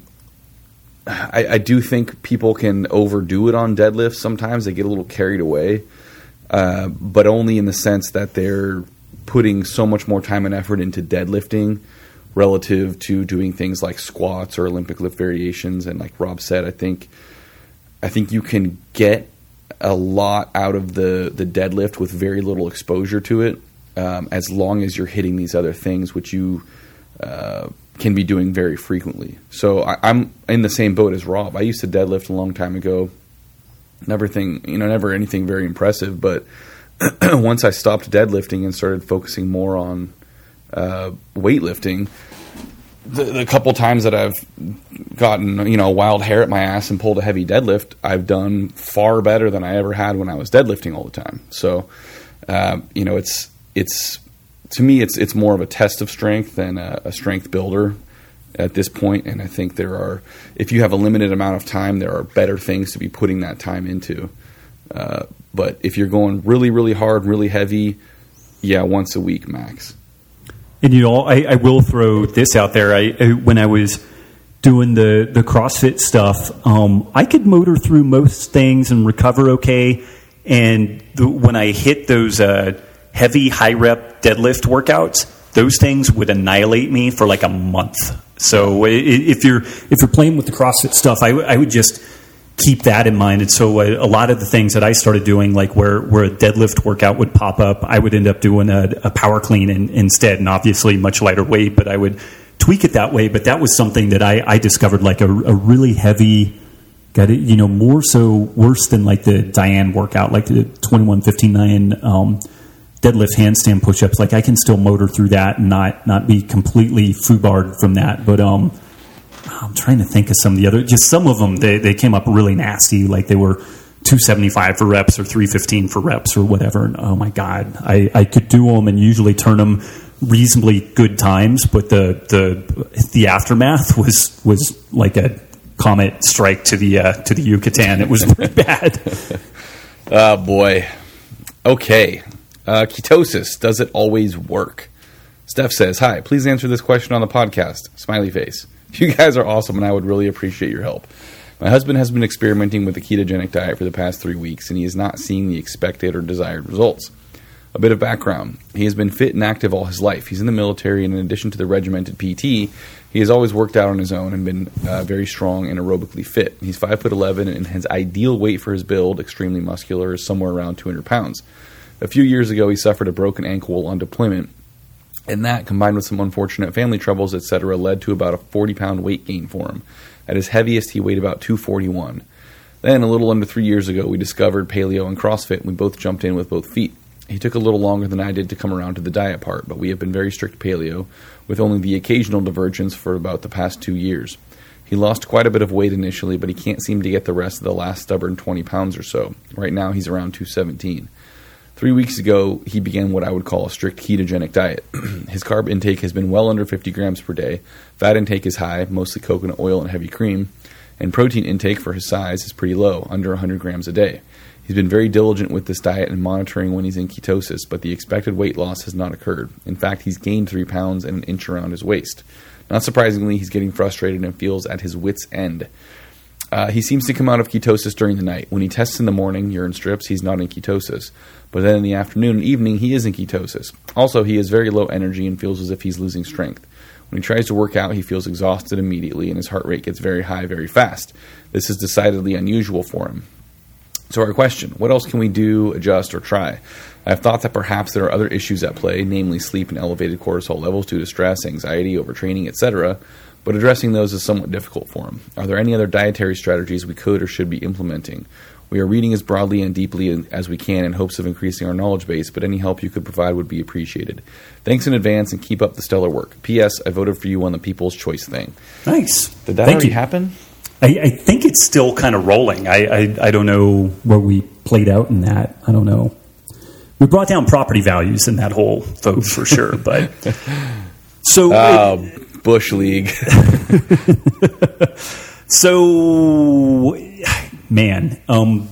I, I do think people can overdo it on deadlifts sometimes. They get a little carried away, uh, but only in the sense that they're putting so much more time and effort into deadlifting relative to doing things like squats or Olympic lift variations. And like Rob said, I think I think you can get a lot out of the, the deadlift with very little exposure to it, um, as long as you're hitting these other things, which you uh, can be doing very frequently. So I, I'm in the same boat as Rob. I used to deadlift a long time ago. Never thing, you know, never anything very impressive, but once I stopped deadlifting and started focusing more on uh, weightlifting, the, the couple times that I've gotten, you know, wild hair at my ass and pulled a heavy deadlift, I've done far better than I ever had when I was deadlifting all the time. So, uh, you know, it's it's to me, it's it's more of a test of strength than a, a strength builder at this point. And I think there are, if you have a limited amount of time, there are better things to be putting that time into. Uh, but if you're going really, really hard, really heavy, yeah, once a week max. And you know, I, I will throw this out there. I, I when I was doing the, the CrossFit stuff, um, I could motor through most things and recover okay. And the, when I hit those uh, heavy, high rep deadlift workouts, those things would annihilate me for like a month. So if you're if you're playing with the CrossFit stuff, I, w- I would just keep that in mind. And so a, a lot of the things that I started doing, like where, where a deadlift workout would pop up, I would end up doing a, a power clean in, instead, and obviously much lighter weight, but I would tweak it that way. But that was something that I, I discovered, like a, a really heavy, got it, you know, more so worse than like the Diane workout, like the twenty-one fifteen nine um, deadlift handstand push-ups. Like I can still motor through that and not, not be completely foobarred from that. But, um, I'm trying to think of some of the other, just some of them, they, they came up really nasty, like they were two seventy-five for reps or three fifteen for reps or whatever. And oh my God, I, I could do them and usually turn them reasonably good times, but the the the aftermath was was like a comet strike to the uh, to the Yucatan. It was pretty bad. Oh boy. Okay. Uh, ketosis, does it always work? Steph says, hi, please answer this question on the podcast. Smiley face. You guys are awesome, and I would really appreciate your help. My husband has been experimenting with the ketogenic diet for the past three weeks, and he is not seeing the expected or desired results. A bit of background. He has been fit and active all his life. He's in the military, and in addition to the regimented P T, he has always worked out on his own and been uh, very strong and aerobically fit. He's five foot eleven, and his ideal weight for his build, extremely muscular, is somewhere around two hundred pounds. A few years ago, he suffered a broken ankle on deployment, and that, combined with some unfortunate family troubles, et cetera, led to about a forty-pound weight gain for him. At his heaviest, he weighed about two forty-one. Then, a little under three years ago, we discovered paleo and CrossFit, and we both jumped in with both feet. He took a little longer than I did to come around to the diet part, but we have been very strict paleo, with only the occasional divergence for about the past two years. He lost quite a bit of weight initially, but he can't seem to get the rest of the last stubborn twenty pounds or so. Right now, he's around two seventeen. Three weeks ago, he began what I would call a strict ketogenic diet. His carb intake has been well under fifty grams per day. Fat intake is high, mostly coconut oil and heavy cream. And protein intake for his size is pretty low, under one hundred grams a day. He's been very diligent with this diet and monitoring when he's in ketosis, but the expected weight loss has not occurred. In fact, he's gained three pounds and an inch around his waist. Not surprisingly, he's getting frustrated and feels at his wit's end. Uh, he seems to come out of ketosis during the night. When he tests in the morning, urine strips, he's not in ketosis. But then in the afternoon and evening, he is in ketosis. Also, he has very low energy and feels as if he's losing strength. When he tries to work out, he feels exhausted immediately and his heart rate gets very high very fast. This is decidedly unusual for him. So our question, what else can we do, adjust, or try? I have thought that perhaps there are other issues at play, namely sleep and elevated cortisol levels due to stress, anxiety, overtraining, et cetera, but addressing those is somewhat difficult for him. Are there any other dietary strategies we could or should be implementing? We are reading as broadly and deeply as we can in hopes of increasing our knowledge base, but any help you could provide would be appreciated. Thanks in advance and keep up the stellar work. P S. I voted for you on the People's Choice thing. Nice. Did that Thank already you. happen? I, I think it's still kind of rolling. I, I I don't know where we played out in that. I don't know. We brought down property values in that whole vote for sure. But so uh, Bush League. So, man, um,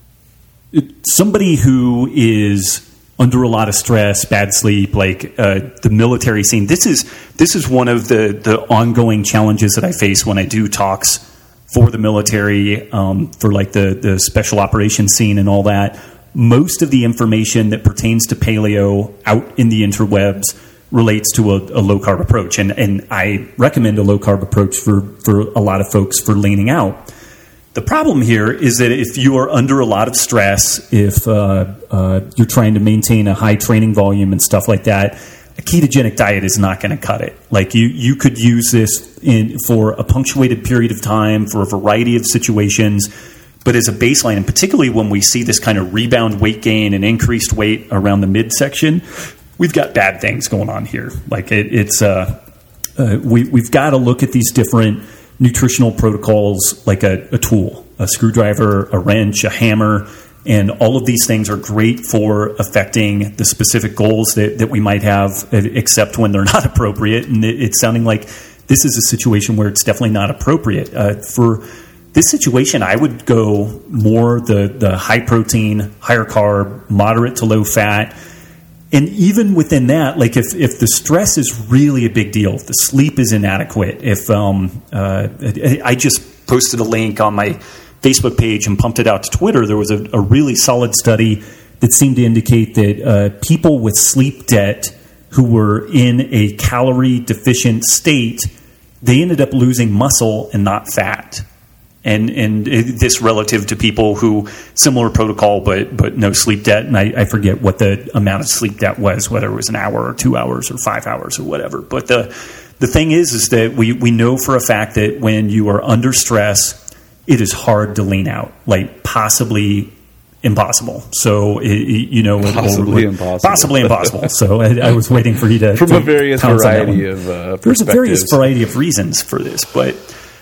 somebody who is under a lot of stress, bad sleep, like uh, the military scene. This is this is one of the the ongoing challenges that I face when I do talks for the military, um, for like the the special operations scene and all that. Most of the information that pertains to paleo out in the interwebs relates to a, a low carb approach, and and I recommend a low carb approach for for a lot of folks for leaning out. The problem here is that if you are under a lot of stress, if uh, uh, you're trying to maintain a high training volume and stuff like that, a ketogenic diet is not going to cut it. Like you, you could use this in for a punctuated period of time for a variety of situations, but as a baseline, and particularly when we see this kind of rebound weight gain and increased weight around the midsection, we've got bad things going on here. Like it, it's uh, uh, we, we've got to look at these different nutritional protocols like a, a tool, a screwdriver, a wrench, a hammer, and all of these things are great for affecting the specific goals that, that we might have, except when they're not appropriate. And it, it's sounding like this is a situation where it's definitely not appropriate. Uh, for this situation, I would go more the, the high protein, higher carb, moderate to low fat. And even within that, like if, if the stress is really a big deal, if the sleep is inadequate, if um, uh, I just posted a link on my Facebook page and pumped it out to Twitter, there was a, a really solid study that seemed to indicate that uh, people with sleep debt who were in a calorie deficient state, they ended up losing muscle and not fat. And and this relative to people who similar protocol, but but no sleep debt. And I, I forget what the amount of sleep debt was, whether it was an hour or two hours or five hours or whatever. But the the thing is, is that we, we know for a fact that when you are under stress, it is hard to lean out, like possibly impossible. So it, you know, possibly or, impossible. Possibly impossible. So I, I was waiting for you to from to a various variety of uh, there's a various variety of reasons for this, but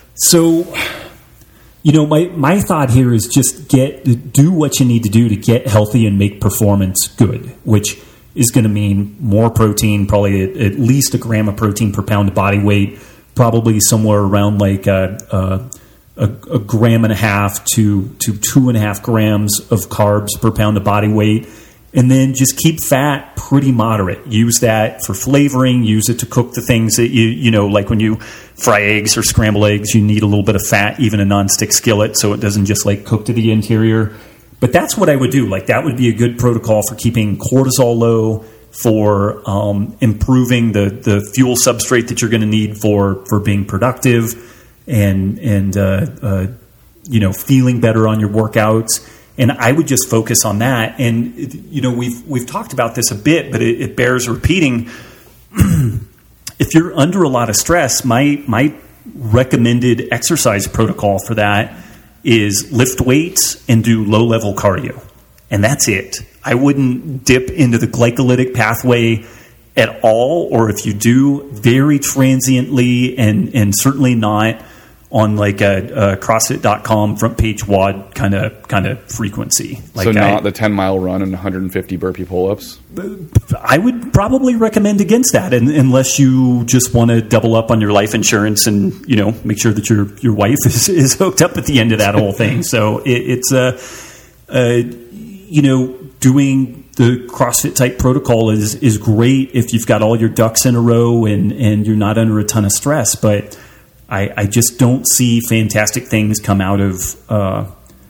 so. You know, my, my thought here is just get do what you need to do to get healthy and make performance good, which is going to mean more protein, probably at, at least a gram of protein per pound of body weight, probably somewhere around like a, a, a, a gram and a half to, to two and a half grams of carbs per pound of body weight. And then just keep fat pretty moderate. Use that for flavoring. Use it to cook the things that you, you know, like when you fry eggs or scramble eggs, you need a little bit of fat, even a nonstick skillet, so it doesn't just like cook to the interior. But that's what I would do. Like that would be a good protocol for keeping cortisol low, for um, improving the, the fuel substrate that you're going to need for, for being productive and, and uh, uh, you know, feeling better on your workouts. And I would just focus on that. And, you know, we've we've talked about this a bit, but it, it bears repeating. If you're under a lot of stress, my my recommended exercise protocol for that is lift weights and do low-level cardio. And that's it. I wouldn't dip into the glycolytic pathway at all, or if you do, very transiently and, and certainly not on like a, a CrossFit dot com front page W O D kind of kind of frequency. Like so not I, the ten mile run and one hundred fifty burpee pull-ups? I would probably recommend against that, and, unless you just want to double up on your life insurance and, you know, make sure that your, your wife is, is hooked up at the end of that whole thing. So it, it's, uh, uh, you know, doing the CrossFit type protocol is, is great if you've got all your ducks in a row and, and you're not under a ton of stress, but I, I just don't see fantastic things come out of uh,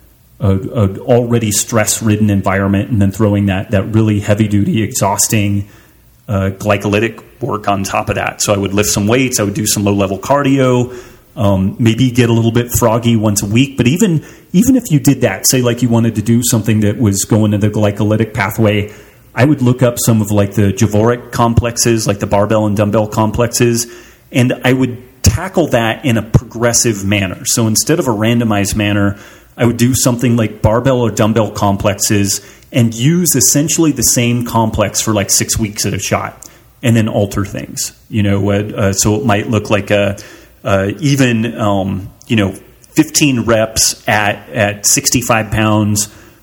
an already stress-ridden environment and then throwing that, that really heavy-duty, exhausting uh, glycolytic work on top of that. So I would lift some weights. I would do some low-level cardio, um, maybe get a little bit froggy once a week. But even even if you did that, say like you wanted to do something that was going to the glycolytic pathway, I would look up some of like the Javoric complexes, like the barbell and dumbbell complexes, and I would tackle that in a progressive manner. So instead of a randomized manner, I would do something like barbell or dumbbell complexes and use essentially the same complex for like six weeks at a shot, and then alter things. You know, uh, so it might look like a uh, even um, you know fifteen reps at at sixty-five pounds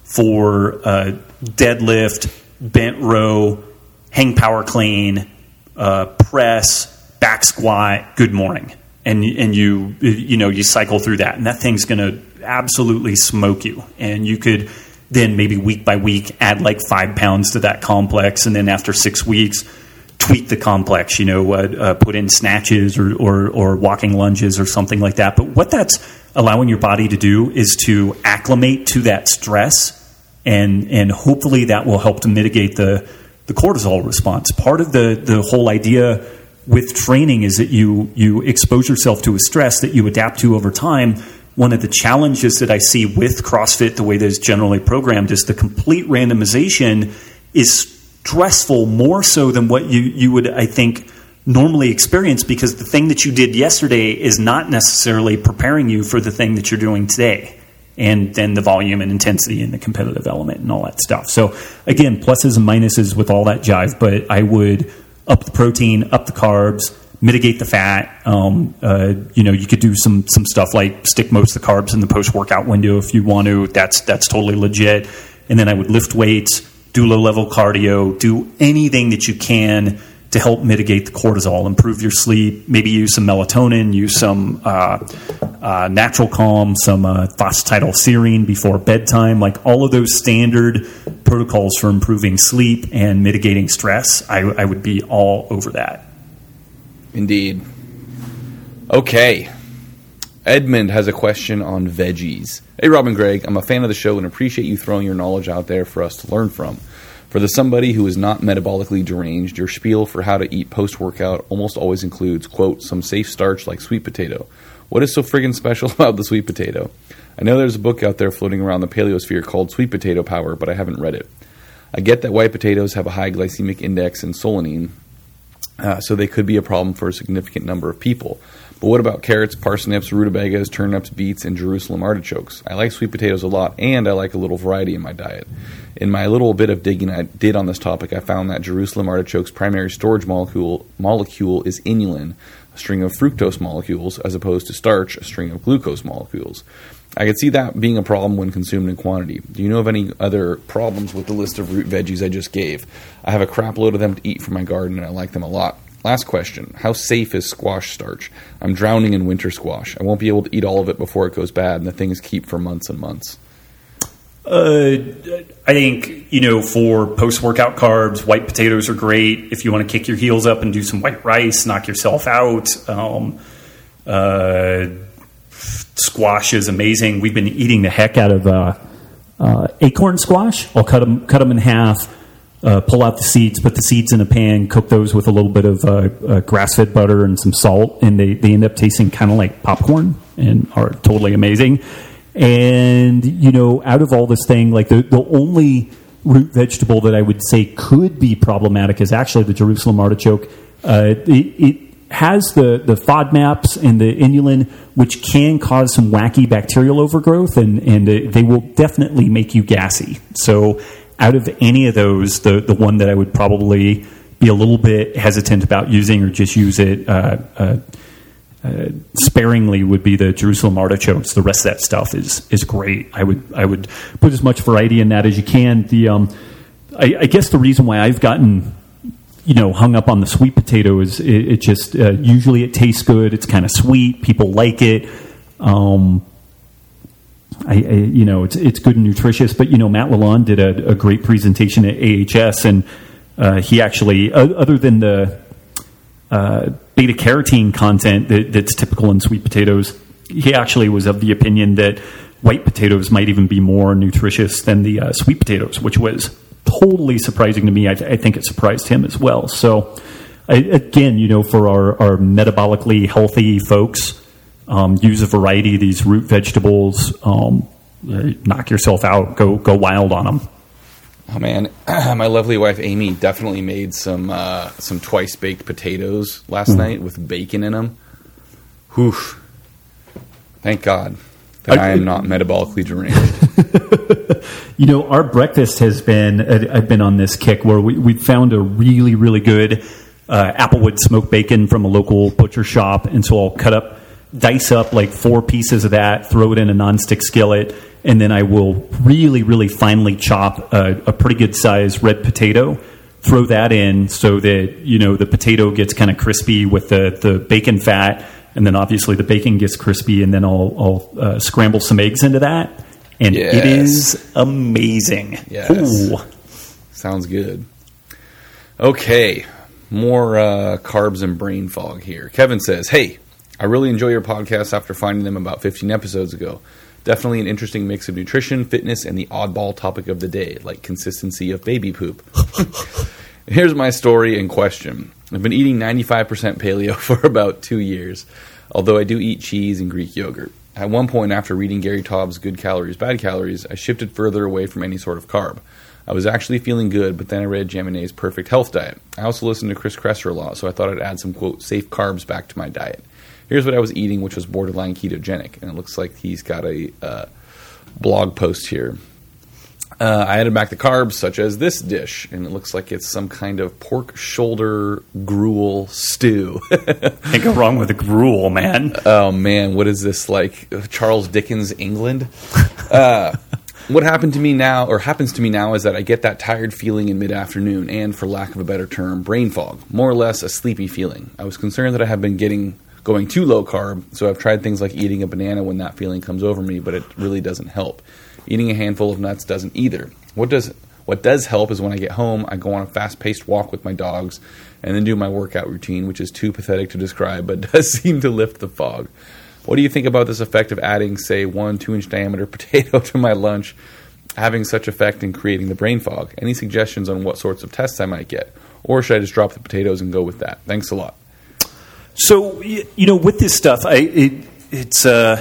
for uh, deadlift, bent row, hang power clean, uh, press, back squat, good morning. And and you you know you cycle through that, and that thing's going to absolutely smoke you. And you could then maybe week by week add like five pounds to that complex, and then after six weeks tweak the complex. You know, uh, uh, put in snatches or, or or walking lunges or something like that. But what that's allowing your body to do is to acclimate to that stress, and and hopefully that will help to mitigate the the cortisol response. Part of the the whole idea with training is that you you expose yourself to a stress that you adapt to over time. One of the challenges that I see with CrossFit, the way that it's generally programmed, is the complete randomization is stressful more so than what you, you would, I think, normally experience, because the thing that you did yesterday is not necessarily preparing you for the thing that you're doing today. And then the volume and intensity and the competitive element and all that stuff. So again, pluses and minuses with all that jive, but I would up the protein, up the carbs, mitigate the fat. Um, uh, you know, you could do some some stuff like stick most of the carbs in the post-workout window if you want to. That's that's totally legit. And then I would lift weights, do low-level cardio, do anything that you can to help mitigate the cortisol, improve your sleep, maybe use some melatonin, use some uh, uh, natural calm, some uh, phosphatidylserine before bedtime, like all of those standard protocols for improving sleep and mitigating stress. I, I would be all over that. Indeed. Okay. Edmund has a question on veggies. Hey, Rob and Greg, I'm a fan of the show and appreciate you throwing your knowledge out there for us to learn from. For the somebody who is not metabolically deranged, your spiel for how to eat post-workout almost always includes, quote, some safe starch like sweet potato. What is so friggin' special about the sweet potato? I know there's a book out there floating around the paleosphere called Sweet Potato Power, but I haven't read it. I get that white potatoes have a high glycemic index and solanine, uh, so they could be a problem for a significant number of people. But what about carrots, parsnips, rutabagas, turnips, beets, and Jerusalem artichokes? I like sweet potatoes a lot, and I like a little variety in my diet. In my little bit of digging I did on this topic, I found that Jerusalem artichoke's primary storage molecule molecule is inulin, a string of fructose molecules, as opposed to starch, a string of glucose molecules. I could see that being a problem when consumed in quantity. Do you know of any other problems with the list of root veggies I just gave? I have a crap load of them to eat from my garden, and I like them a lot. Last question. How safe is squash starch? I'm drowning in winter squash. I won't be able to eat all of it before it goes bad, and the things keep for months and months. Uh, I think, you know, for post-workout carbs, white potatoes are great. If you want to kick your heels up and do some white rice, knock yourself out. Um, uh, squash is amazing. We've been eating the heck out of uh, uh, acorn squash. I'll cut them, cut them in half. Uh, pull out the seeds, put the seeds in a pan, cook those with a little bit of uh, uh, grass-fed butter and some salt, and they, they end up tasting kind of like popcorn and are totally amazing. And, you know, out of all this thing, like the, the only root vegetable that I would say could be problematic is actually the Jerusalem artichoke. Uh, it, it has the, the FODMAPs and the inulin, which can cause some wacky bacterial overgrowth, and, and uh, they will definitely make you gassy. So out of any of those, the, the one that I would probably be a little bit hesitant about using or just use it uh, uh, uh, sparingly would be the Jerusalem artichokes. The rest of that stuff is is great. I would I would put as much variety in that as you can. The um, I, I guess the reason why I've gotten you know hung up on the sweet potato is it, it just uh, usually it tastes good. It's kind of sweet. People like it. Um, I, I, you know, it's it's good and nutritious, but, you know, Matt Lalonde did a, a great presentation at A H S, and uh, he actually, uh, other than the uh, beta-carotene content that, that's typical in sweet potatoes, he actually was of the opinion that white potatoes might even be more nutritious than the uh, sweet potatoes, which was totally surprising to me. I, th- I think it surprised him as well. So, I, again, you know, for our, our metabolically healthy folks, um, use a variety of these root vegetables. Um, knock yourself out. Go go wild on them. Oh man, my lovely wife Amy definitely made some uh, some twice baked potatoes last mm. night with bacon in them. Whew! Thank God that I, I am not metabolically deranged. You know, our breakfast has been. I've been on this kick where we we found a really really good uh, Applewood smoked bacon from a local butcher shop, and so I'll cut up, dice up like four pieces of that, throw it in a nonstick skillet. And then I will really, really finely chop a, a pretty good size red potato, throw that in so that, you know, the potato gets kind of crispy with the, the bacon fat. And then obviously the bacon gets crispy, and then I'll, I'll uh, scramble some eggs into that. And yes. It is amazing. Yes. Ooh. Sounds good. Okay. More uh, carbs and brain fog here. Kevin says, hey, I really enjoy your podcast after finding them about fifteen episodes ago. Definitely an interesting mix of nutrition, fitness, and the oddball topic of the day, like consistency of baby poop. Here's my story in question. I've been eating ninety-five percent paleo for about two years, although I do eat cheese and Greek yogurt. At one point, after reading Gary Taub's Good Calories, Bad Calories, I shifted further away from any sort of carb. I was actually feeling good, but then I read Jaminet's Perfect Health Diet. I also listened to Chris Kresser a lot, so I thought I'd add some, quote, safe carbs back to my diet. Here's what I was eating, which was borderline ketogenic, and it looks like he's got a uh, blog post here. Uh, I added back the carbs, such as this dish, and it looks like it's some kind of pork shoulder gruel stew. Can't go wrong with a gruel, man. Oh, man, what is this, like Charles Dickens, England? Uh, what happened to me now, or happens to me now, is that I get that tired feeling in mid-afternoon, and, for lack of a better term, brain fog, more or less a sleepy feeling. I was concerned that I have been getting... going too low carb, so I've tried things like eating a banana when that feeling comes over me, but it really doesn't help. Eating a handful of nuts doesn't either. What does what does help is when I get home, I go on a fast-paced walk with my dogs, and then do my workout routine, which is too pathetic to describe, but does seem to lift the fog. What do you think about this effect of adding, say, one two-inch diameter potato to my lunch, having such effect in creating the brain fog? Any suggestions on what sorts of tests I might get? Or should I just drop the potatoes and go with that? Thanks a lot. So, you know, with this stuff, I, it, it's uh,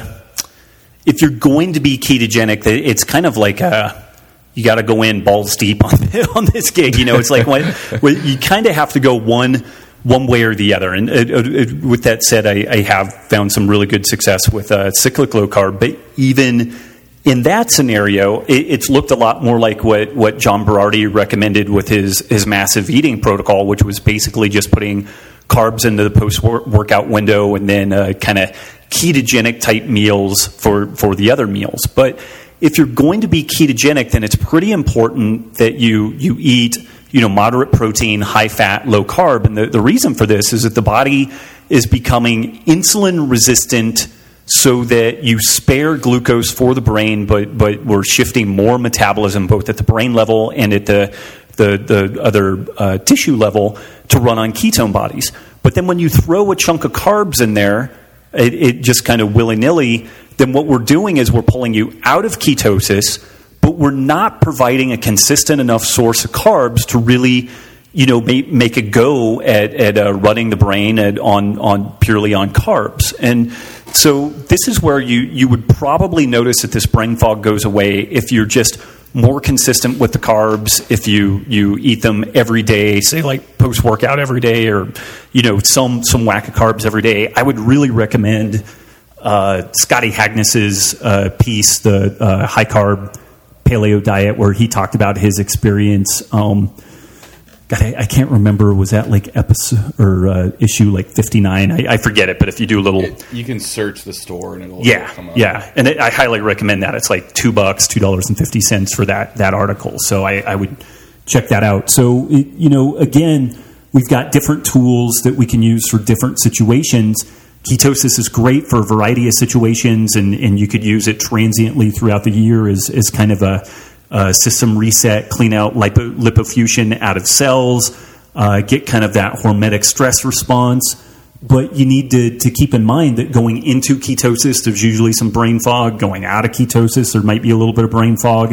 if you're going to be ketogenic, it's kind of like a, you got to go in balls deep on, on this gig. You know, it's like when, when you kind of have to go one one way or the other. And it, it, with that said, I, I have found some really good success with uh, cyclic low carb. But even in that scenario, it, it's looked a lot more like what, what John Berardi recommended with his, his massive eating protocol, which was basically just putting carbs into the post-workout window and then uh, kind of ketogenic type meals for, for the other meals. But if you're going to be ketogenic, then it's pretty important that you you eat, you know, moderate protein, high fat, low carb. And the, the reason for this is that the body is becoming insulin resistant so that you spare glucose for the brain, but but we're shifting more metabolism both at the brain level and at the the, the other uh, tissue level to run on ketone bodies. But then when you throw a chunk of carbs in there, it, it just kind of willy-nilly, then what we're doing is we're pulling you out of ketosis, but we're not providing a consistent enough source of carbs to really, you know, make, make a go at, at uh, running the brain at, on, on purely on carbs. And so this is where you, you would probably notice that this brain fog goes away if you're just more consistent with the carbs, if you, you eat them every day, say like post-workout every day, or, you know, some, some whack of carbs every day. I would really recommend uh, Scotty Hagness's uh, piece, the uh, high-carb paleo diet, where he talked about his experience. Um, God, I, I can't remember. Was that like episode or uh, issue like fifty-nine? I, I forget it. But if you do a little, it, you can search the store and it'll yeah, come up. Yeah, and it, I highly recommend that. It's like two bucks, two dollars and fifty cents for that that article. So I, I would check that out. So it, you know, again, we've got different tools that we can use for different situations. Ketosis is great for a variety of situations, and, and you could use it transiently throughout the year as, as kind of a, a system reset, clean out lipo, lipofuscin out of cells, uh, get kind of that hormetic stress response. But you need to, to keep in mind that going into ketosis, there's usually some brain fog. Going out of ketosis, there might be a little bit of brain fog.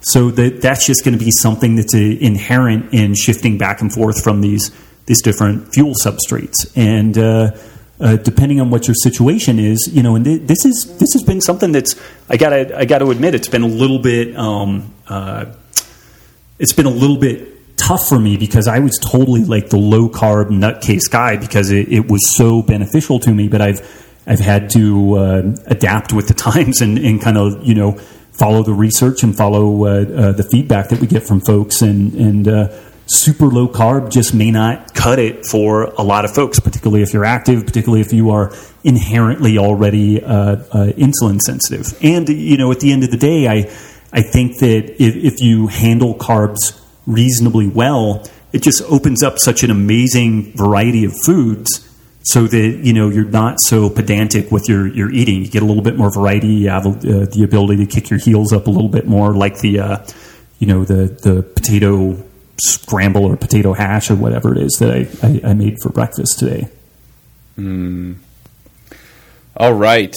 So that that's just going to be something that's a, inherent in shifting back and forth from these these different fuel substrates. And uh, uh, depending on what your situation is, you know, and th- this is this has been something that's I gotta I got to admit it's been a little bit um, uh, it's been a little bit tough for me because I was totally like the low carb nutcase guy because it, it was so beneficial to me, but I've I've had to uh, adapt with the times and, and kind of, you know, follow the research and follow uh, uh, the feedback that we get from folks. And, and uh, super low carb just may not cut it for a lot of folks, particularly if you're active, particularly if you are inherently already uh, uh, insulin sensitive. And, you know, at the end of the day, I, I think that if, if you handle carbs reasonably well, it just opens up such an amazing variety of foods so that, you know, you're not so pedantic with your, your eating. You get a little bit more variety. You have uh, the ability to kick your heels up a little bit more, like the, uh, you know, the, the potato scramble or potato hash or whatever it is that I, I, I made for breakfast today. Mm. All right.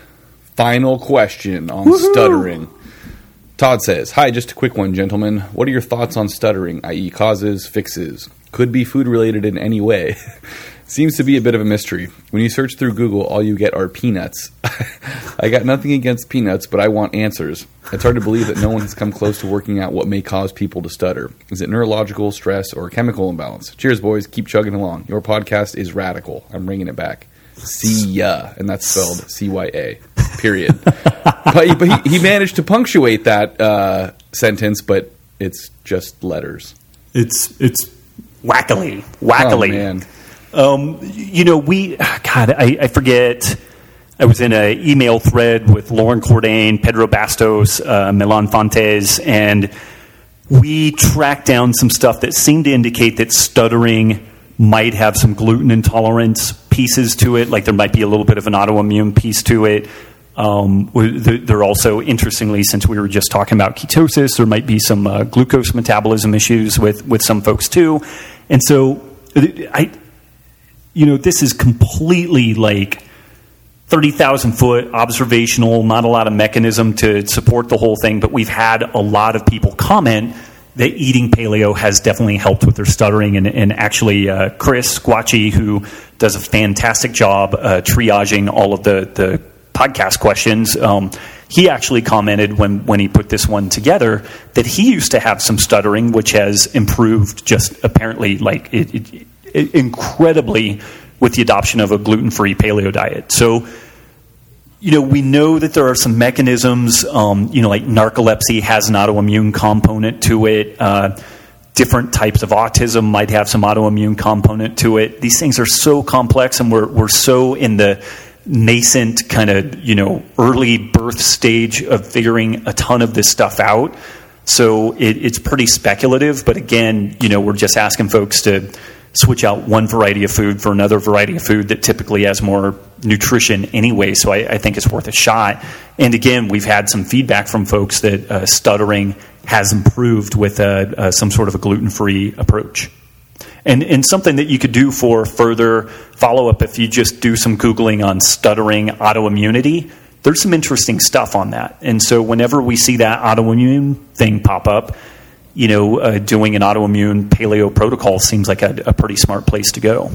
Final question on Woo-hoo! Stuttering. Todd says, hi, just a quick one, gentlemen. What are your thoughts on stuttering, that is causes, fixes? Could be food related in any way. Seems to be a bit of a mystery. When you search through Google, all you get are peanuts. I got nothing against peanuts, but I want answers. It's hard to believe that no one has come close to working out what may cause people to stutter. Is it neurological, stress, or chemical imbalance? Cheers, boys. Keep chugging along. Your podcast is radical. I'm bringing it back. See ya. And that's spelled C Y A. Period. but he, but he, he managed to punctuate that uh, sentence, but it's just letters. It's it's wackily. Wackily. Oh, man. Um, you know, we, God, I, I forget. I was in an email thread with Lauren Cordain, Pedro Bastos, uh, Milan Fontes, and we tracked down some stuff that seemed to indicate that stuttering might have some gluten intolerance pieces to it, like there might be a little bit of an autoimmune piece to it. Um, there also, interestingly, since we were just talking about ketosis, there might be some uh, glucose metabolism issues with, with some folks too. And so I... You know, this is completely like thirty thousand foot observational, not a lot of mechanism to support the whole thing, but we've had a lot of people comment that eating paleo has definitely helped with their stuttering. And, and actually, uh, Chris Squatchy, who does a fantastic job uh, triaging all of the, the podcast questions, um, he actually commented when, when he put this one together that he used to have some stuttering, which has improved just apparently like it, it incredibly with the adoption of a gluten-free paleo diet. So, you know, we know that there are some mechanisms, um, you know, like narcolepsy has an autoimmune component to it. Uh, different types of autism might have some autoimmune component to it. These things are so complex, and we're we're so in the nascent kind of, you know, early birth stage of figuring a ton of this stuff out. So it, it's pretty speculative, but again, you know, we're just asking folks to switch out one variety of food for another variety of food that typically has more nutrition anyway. So I, I think it's worth a shot. And again, we've had some feedback from folks that uh, stuttering has improved with uh, uh, some sort of a gluten-free approach. And, and something that you could do for further follow-up, if you just do some Googling on stuttering autoimmunity, there's some interesting stuff on that. And so whenever we see that autoimmune thing pop up, you know, uh, doing an autoimmune paleo protocol seems like a, a pretty smart place to go.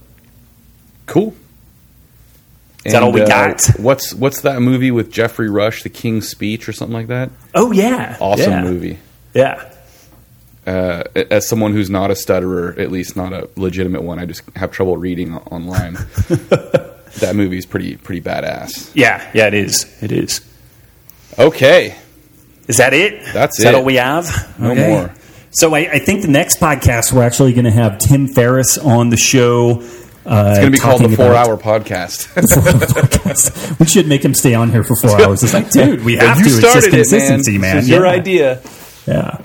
Cool. Is and, that all we uh, got? What's what's that movie with Jeffrey Rush, The King's Speech or something like that? Oh, yeah. Awesome yeah. movie. Yeah. Uh, as someone who's not a stutterer, at least not a legitimate one, I just have trouble reading online. That movie's pretty pretty badass. Yeah, yeah, it is. It is. Okay. Is that it? That's Is it. that all we have? No okay. more. So I, I think the next podcast we're actually going to have Tim Ferriss on the show. Uh, it's going to be called the Four Hour Podcast. four hour podcast. We should make him stay on here for four hours. It's like, dude, we have you to. It's just consistency, it, man. man. This is yeah. your idea. Yeah.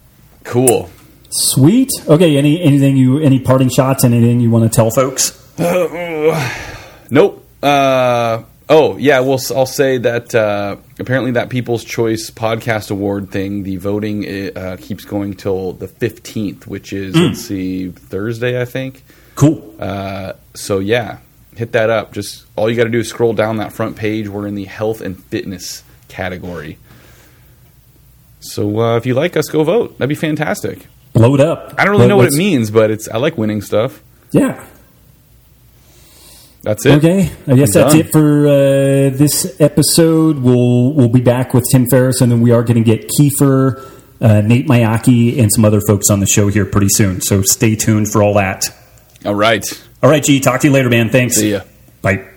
Cool. Sweet. Okay. Any anything you any parting shots? Anything you want to tell folks? Uh, nope. Uh, oh yeah. Well, I'll say that uh, apparently that People's Choice Podcast Award thing, the voting uh, keeps going till the fifteenth, which is mm. let's see, Thursday, I think. Cool. Uh, so yeah, hit that up. Just all you got to do is scroll down that front page. We're in the health and fitness category. So uh, if you like us, go vote. That'd be fantastic. Blow it up. I don't really Let- know what it let's- means, but it's I like winning stuff. Yeah. That's it. Okay, I guess I'm that's done. it for uh, this episode. We'll we'll be back with Tim Ferriss, and then we are going to get Kiefer, uh, Nate Mayaki, and some other folks on the show here pretty soon. So stay tuned for all that. All right. All right, G. Talk to you later, man. Thanks. See ya. Bye.